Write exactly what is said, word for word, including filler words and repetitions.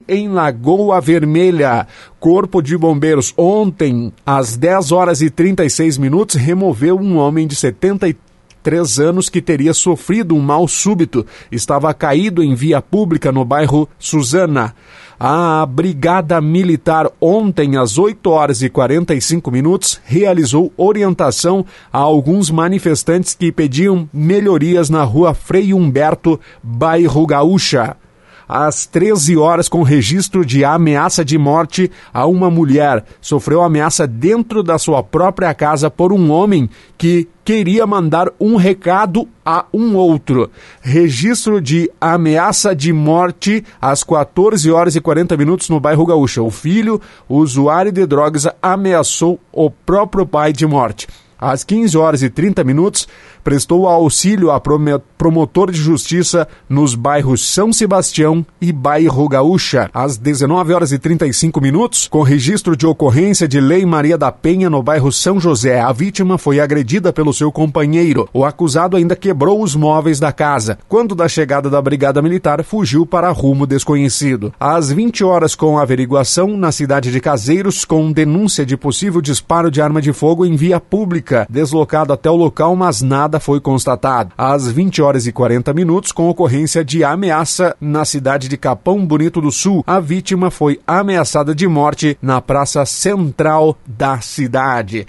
em Lagoa Vermelha. Corpo de Bombeiros ontem, às dez horas e trinta e seis minutos, removeu um homem de setenta e três anos que teria sofrido um mal súbito. Estava caído em via pública no bairro Suzana. A Brigada Militar ontem, às oito horas e quarenta e cinco minutos, realizou orientação a alguns manifestantes que pediam melhorias na rua Frei Humberto, bairro Gaúcha. Às treze horas, com registro de ameaça de morte a uma mulher. Sofreu ameaça dentro da sua própria casa por um homem que queria mandar um recado a um outro. Registro de ameaça de morte às quatorze horas e quarenta minutos no bairro Gaúcha. O filho, usuário de drogas, ameaçou o próprio pai de morte. Às quinze horas e trinta minutos, prestou auxílio a promotor de justiça nos bairros São Sebastião e bairro Gaúcha. Às dezenove horas e trinta e cinco minutos, com registro de ocorrência de Lei Maria da Penha no bairro São José, a vítima foi agredida pelo seu companheiro. O acusado ainda quebrou os móveis da casa. Quando da chegada da Brigada Militar, fugiu para rumo desconhecido. Às vinte horas, com averiguação na cidade de Caseiros, com denúncia de possível disparo de arma de fogo em via pública. Deslocado até o local, mas nada foi constatado. Às vinte horas e quarenta minutos, com ocorrência de ameaça na cidade de Capão Bonito do Sul, a vítima foi ameaçada de morte na praça central da cidade.